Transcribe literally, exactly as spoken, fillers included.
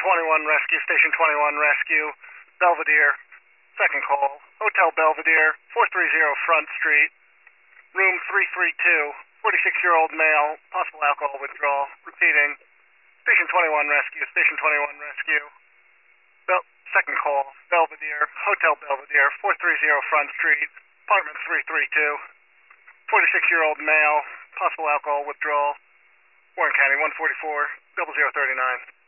twenty-one Rescue, Station twenty-one Rescue, Belvedere, second call, Hotel Belvedere, four thirty Front Street, room three three two, forty-six-year-old male, possible alcohol withdrawal. Repeating, Station twenty-one Rescue, Station twenty-one Rescue, Bel second call, Belvedere, Hotel Belvedere, four thirty Front Street, apartment three three two, forty-six-year-old male, possible alcohol withdrawal. Warren County, one forty-four, double zero thirty-nine.